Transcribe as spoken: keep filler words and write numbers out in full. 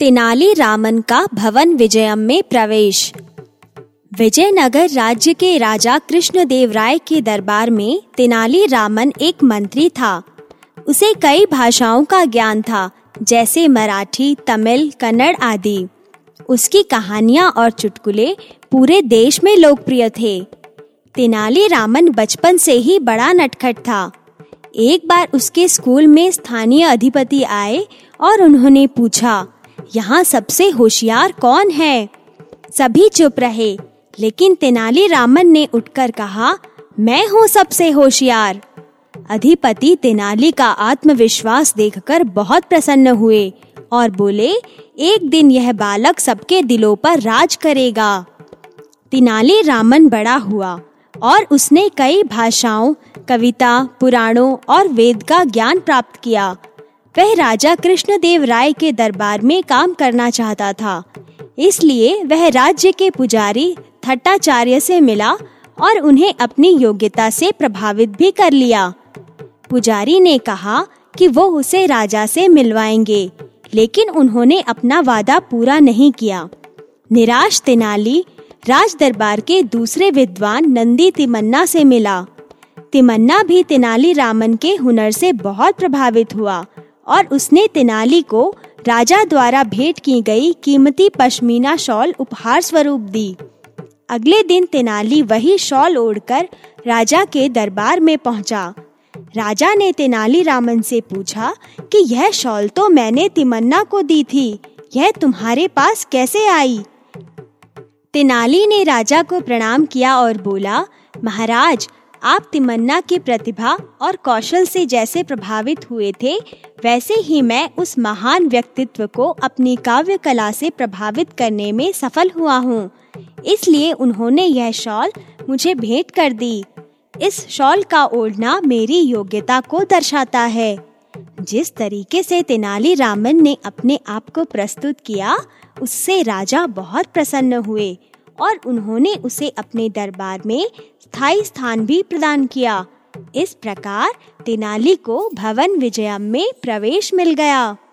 तेनाली रामन का भवन विजयम में प्रवेश। विजयनगर राज्य के राजा कृष्णदेव राय के दरबार में तेनाली रामन एक मंत्री था। उसे कई भाषाओं का ज्ञान था, जैसे मराठी, तमिल, कन्नड़ आदि। उसकी कहानियां और चुटकुले पूरे देश में लोकप्रिय थे। तेनाली रामन बचपन से ही बड़ा नटखट था। एक बार उसके स्कूल में स्थानीय अधिपति आए और उन्होंने पूछा, यहाँ सबसे होशियार कौन है? सभी चुप रहे, लेकिन तेनाली रामन ने उठकर कहा, मैं हूँ सबसे होशियार। अधिपति तेनाली का आत्मविश्वास देखकर बहुत प्रसन्न हुए और बोले, एक दिन यह बालक सबके दिलों पर राज करेगा। तेनाली रामन बड़ा हुआ और उसने कई भाषाओं, कविता, पुराणों और वेद का ज्ञान प्राप्त किया। वह राजा कृष्णदेव राय के दरबार में काम करना चाहता था, इसलिए वह राज्य के पुजारी थट्टाचार्य से मिला और उन्हें अपनी योग्यता से प्रभावित भी कर लिया। पुजारी ने कहा कि वो उसे राजा से मिलवाएंगे, लेकिन उन्होंने अपना वादा पूरा नहीं किया। निराश तेनाली राज दरबार के दूसरे विद्वान नंदी तिम्मन्ना से मिला। तिम्मन्ना भी तेनाली रामन के हुनर से बहुत प्रभावित हुआ और उसने तेनाली को राजा द्वारा भेंट की गई कीमती पश्मीना शॉल उपहार स्वरूप दी। अगले दिन तेनाली वही शॉल ओढ़कर राजा के दरबार में पहुंचा। राजा ने तेनाली रामन से पूछा कि यह शॉल तो मैंने तिम्मन्ना को दी थी, यह तुम्हारे पास कैसे आई? तेनाली ने राजा को प्रणाम किया और बोला, महाराज, आप तिम्मन्ना की प्रतिभा और कौशल से जैसे प्रभावित हुए थे, वैसे ही मैं उस महान व्यक्तित्व को अपनी काव्य कला से प्रभावित करने में सफल हुआ हूँ। इसलिए उन्होंने यह शॉल मुझे भेंट कर दी। इस शॉल का ओढ़ना मेरी योग्यता को दर्शाता है। जिस तरीके से तेनाली रामन ने अपने आप को प्रस्तुत किया, उससे राजा बहुत प्रसन्न हुए और उन्होंने उसे अपने दरबार में स्थायी स्थान भी प्रदान किया। इस प्रकार तेनाली को भवन विजयम में प्रवेश मिल गया।